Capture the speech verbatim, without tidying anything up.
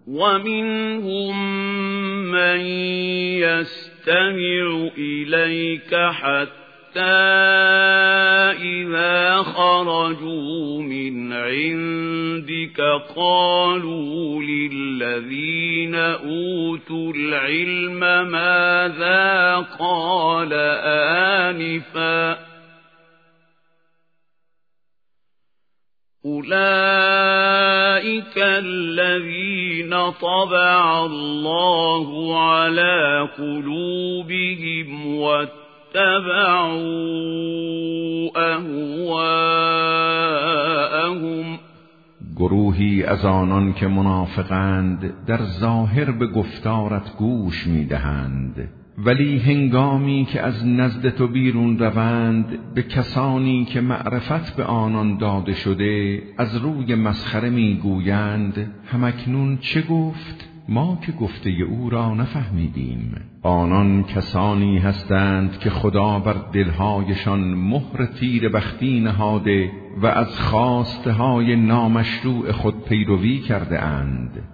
ومنهم من يستمع إليك حتى إذا خرجوا من عندك قالوا للذين أوتوا العلم ماذا قال آنفا أولئك الذين طبع الله على قلوبهم واتبعوا أهواءهم. گروهی از آنان که منافقند در ظاهر به گفتارت گوش می‌دهند، ولی هنگامی که از نزد تو بیرون روند به کسانی که معرفت به آنان داده شده از روی مسخره میگویند همکنون چه گفت؟ ما که گفته او را نفهمیدیم. آنان کسانی هستند که خدا بر دلهایشان مهر تیر بختی نهاده و از خواسته های نامشروع خود پیروی کرده اند.